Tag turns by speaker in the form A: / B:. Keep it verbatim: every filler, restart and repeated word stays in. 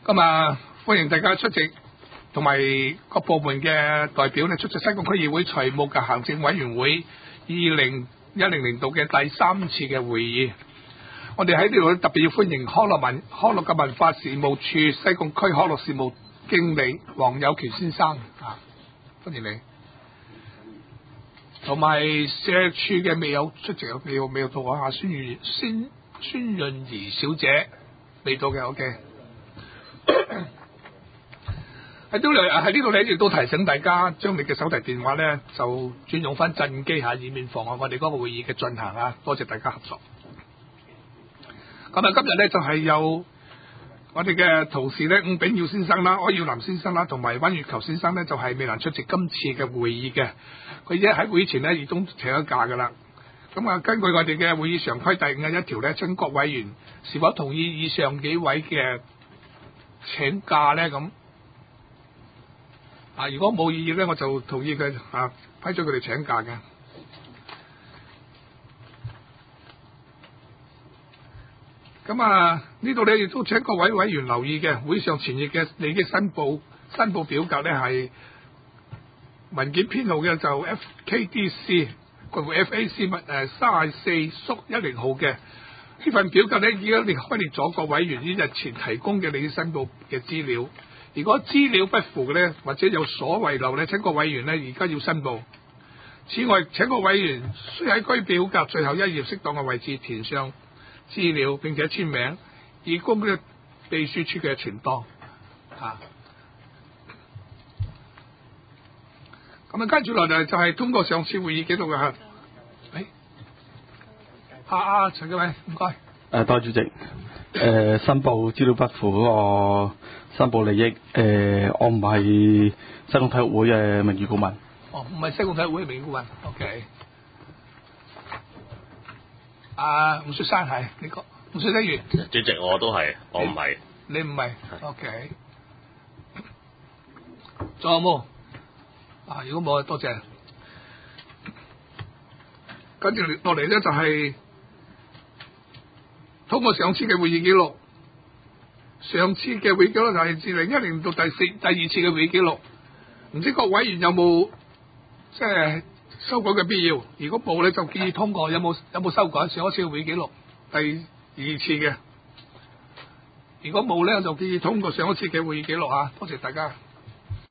A: 咁啊，歡迎大家出席，同埋各部門嘅代表咧出席西貢區議會財務及行政委員會二零一零年度嘅第三次嘅會議。我哋喺呢度特別要歡迎康樂文康樂及文化事務處西貢區康樂事務經理黃有權先生啊，歡迎你。同埋社署嘅未有出席，未有未有到啊，孫潤孫孫潤儀小姐未到嘅 ，OK。喺呢度喺呢度咧，亦都提醒大家將你嘅手提電話咧就轉用翻震機下，以免妨礙我哋嗰個會議嘅進行啊！多謝大家合作。咁啊，今日咧就係、是、有我哋嘅同事咧，伍炳耀先生啦、柯耀南先生啦，同埋溫月球先生咧，就係、是、未能出席今次嘅會議嘅。佢一喺會前咧已經請咗假噶啦。咁啊，根據我哋嘅會議常規第五十一條咧，請各委員是否同意以上幾位嘅請假咧？咁啊，如果冇異議咧，我就同意佢啊批准佢哋請假嘅。咁啊，呢度咧亦都請各位委員留意嘅，會上前日嘅利益申報申報表格咧係文件編號嘅就 F K D C 括弧 F A C 乜誒三十四縮一零號嘅呢份表格咧已經列開列咗各委員於日前提供嘅利益申報嘅資料。如果資料不符嘅咧，或者有所遺漏咧，請各委員咧而家要申報。此外，請各委員需喺該表格最後一頁適當嘅位置填上資料，並且簽名，以供呢秘書處嘅存檔。啊，咁啊，跟住落嚟就係通過上次會議記錄嘅嚇。誒，啊啊，陳繼偉，唔該。
B: 誒，多謝主席。誒、呃，申報資料不符嗰個申報利益，誒、呃，我唔係西貢體育會嘅名譽顧問。
A: 哦，唔係西貢體育會嘅名譽顧問。OK。啊，吳雪山係你講，吳雪山員。
C: 主席，我都係，我唔係。
A: 你唔係 ？OK。仲有冇？啊，如果冇，多謝。跟住落嚟咧，就係、是、通過上次嘅會議記錄。上次嘅會議記錄就係二零一零年到第四第二次嘅會議記錄。唔知各委員有冇即係修改嘅必要？如果冇咧，就建議通過。有冇有冇修改上一次嘅會議記錄第二次嘅？如果冇咧，就建議通過上一次嘅會議記錄啊！多謝大家。